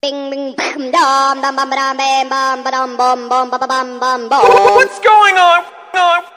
Bing bing bam dum dum bum ba dum bam bam ba dum bum bum ba ba bum bum bum. What's going on?